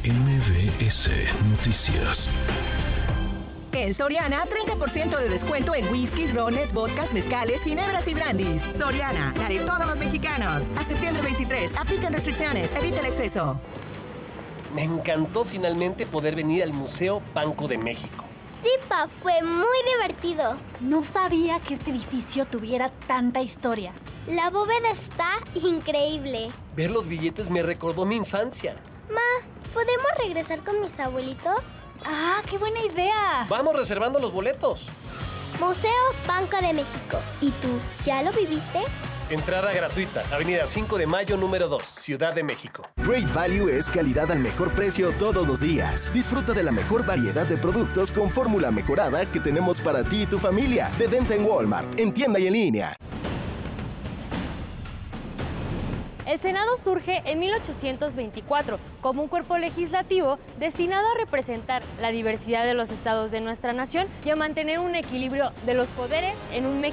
MBS Noticias. En Soriana, 30% de descuento en whiskies, rones, vodkas, mezcales, ginebras y brandies. Soriana, la de todos los mexicanos. A septiembre 23, aplican restricciones, evita el exceso. Me encantó finalmente poder venir al Museo Banco de México. Sí, Pa, fue muy divertido. No sabía que este edificio tuviera tanta historia. La bóveda está increíble. Ver los billetes me recordó mi infancia. Ma, ¿podemos regresar con mis abuelitos? ¡Ah, qué buena idea! Vamos reservando los boletos. Museo Banco de México. ¿Y tú, ya lo viviste? Entrada gratuita, Avenida 5 de Mayo, número 2, Ciudad de México. Great Value es calidad al mejor precio todos los días. Disfruta de la mejor variedad de productos con fórmula mejorada que tenemos para ti y tu familia. De venta en Walmart, en tienda y en línea. El Senado surge en 1824 como un cuerpo legislativo destinado a representar la diversidad de los estados de nuestra nación y a mantener un equilibrio de los poderes en un México